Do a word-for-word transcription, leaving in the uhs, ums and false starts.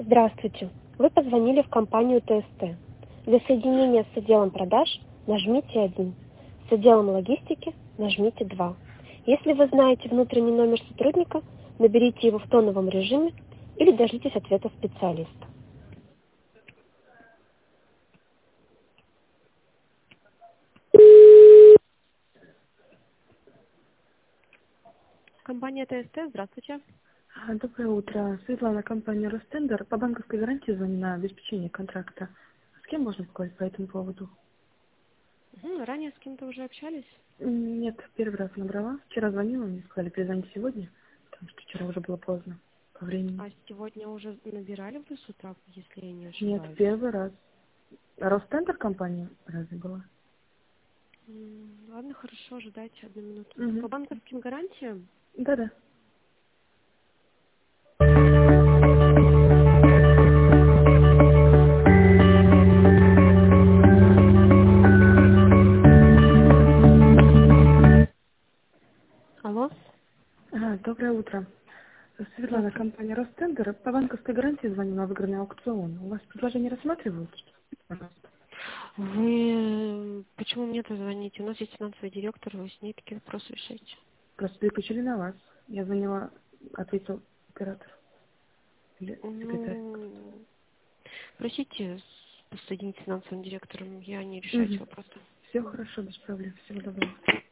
Здравствуйте. Вы позвонили в компанию Т С Т. Для соединения с отделом продаж нажмите один. С отделом логистики нажмите два. Если вы знаете внутренний номер сотрудника, наберите его в тоновом режиме или дождитесь ответа специалиста. Компания Т С Т, здравствуйте. А, Доброе утро. Светлана, компания Ростендер. По банковской гарантии звоню на обеспечение контракта. С кем можно поговорить по этому поводу? Мгм, ранее с кем-то уже общались? М, Нет, первый раз набрала. Вчера звонила, мне сказали перезвонить сегодня, потому что вчера уже было поздно по времени. А сегодня уже набирали вы с утра, если я не Нет, ошибаюсь? первый раз. А Ростендер компания разве была? М, Ладно, хорошо, ожидайте одну минуту. По Угу. банковским гарантиям? Да-да. Алло? А, доброе утро. Светлана, Здравствуйте. компания Ростендер. По банковской гарантии звоню на выигранный аукцион. У вас предложение рассматривают? Пожалуйста. Вы почему мне-то звоните? У нас есть финансовый директор, вы с ней такие вопросы решаете. Просто переключили на вас. Я звонила, ответил оператор или секретарь. Ну, просите с- соединить с финансовым директором, я не решаю эти Угу. вопросы. Все хорошо, без проблем. Всего доброго.